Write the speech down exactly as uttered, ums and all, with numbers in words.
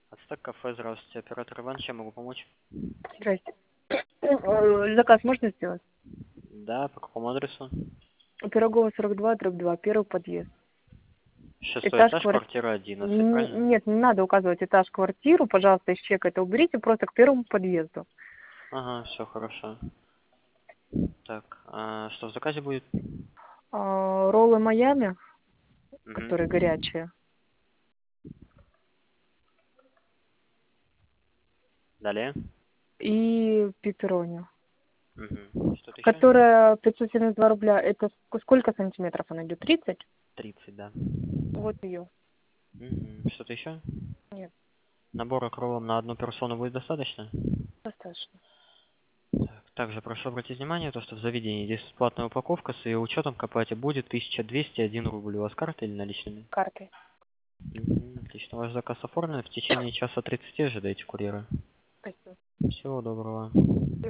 Ацтек кафе, здравствуйте. Оператор Иван, чем могу помочь? Здрасте. Э, Заказ можно сделать? Да, по какому адресу? Пирогова сорок два, дробь два, первый подъезд. Шестой Этаж этаж, квартиры. квартира одиннадцать, правильно? Нет, не надо указывать этаж, квартиру. Пожалуйста, из чека это уберите просто к первому подъезду. Ага, все хорошо. Так, а что в заказе будет? А, роллы Майами, которые Угу. горячие, Далее. и пепперони. Угу. Что-то еще? Которая пятьсот семьдесят два рубля. Это ск- сколько сантиметров она идет? тридцать? тридцать, да. Вот ее. Угу. Что-то еще? Нет, Набора к роллам на одну персону будет достаточно? достаточно. Так, также прошу обратить внимание, то, что в заведении здесь бесплатная упаковка с ее учетом к оплате будет тысяча двести один рубль. У вас карта или наличными? Картой. Мгм, отлично. Ваш заказ оформлен. В течение часа тридцати ожидайте курьера. Спасибо. Всего доброго.